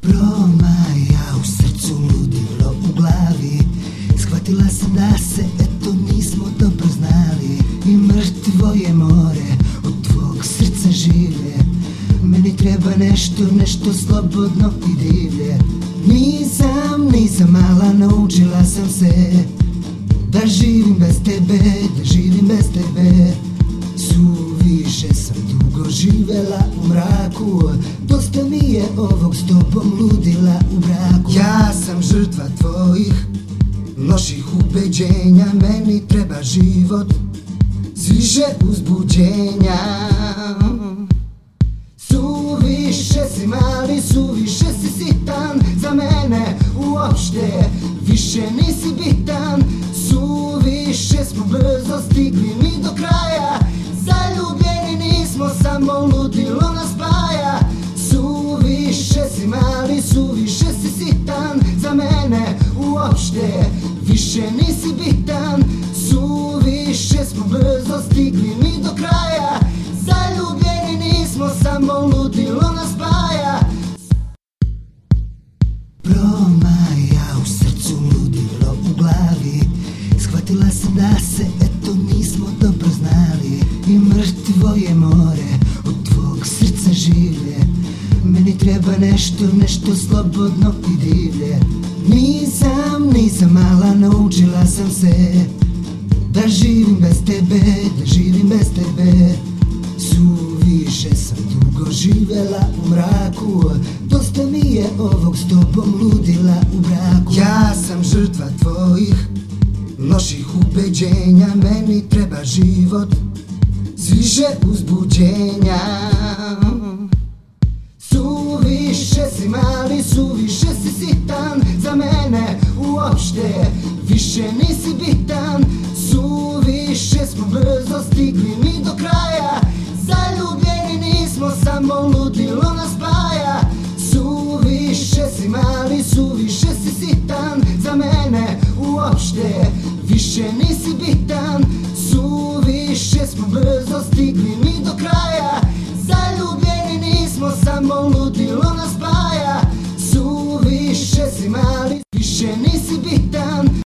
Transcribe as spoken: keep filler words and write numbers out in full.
Promaja u srcu, ludilo u glavi. Shvatila sam da se eto nismo dobro znali. I mrtvo je more od tvog srca življe. Meni treba nešto, nešto slobodno i divlje. Nisam, nisam mala, naučila sam se da živim bez tebe, da živim bez tebe. Suviše sam dugo živela u mraku. Dosta mi je ovog s tobom ludila u braku. Ja sam žrtva tvojih loših ubeđenja. Meni treba život s više uzbuđenja. Suviše si mali, suviše si sitan. Za mene uopšte više nisi bitan. Suviše smo brzo stigli mi do kraja. Zaljubljeni nismo, samo ludilo nas spaja. Suviše si mali, suviše si sitan. Za mene uopšte više nisi bitan. Suviše smo brzo stigli mi do kraja. Zaljubljeni nismo, samo ludilo nas spaja. Promaja u srcu, ludilo u glavi. Shvatila sam da se eto nismo dobro znali. I mrtvo je more od tvog srca življe. Meni treba nešto, nešto slobodno i divlje. Nisam, nisam mala, naučila sam se da živim bez tebe, da živim bez tebe. Suviše sam dugo živela u mraku. Dosta mi je ovog s tobom ludila u braku. Ja sam žrtva tvojih loših ubeđenja. Meni treba život s više uzbuđenja. Suviše si mali, suviše si sitan. Za mene uopšte više nisi bitan. Suviše smo brzo stigli mi do kraja. Zaljubljeni nismo, samo ludilo nas spaja. Suviše si mali, suviše si sitan. Za mene uopšte više nisi bitan. Suviše smo brzo stigli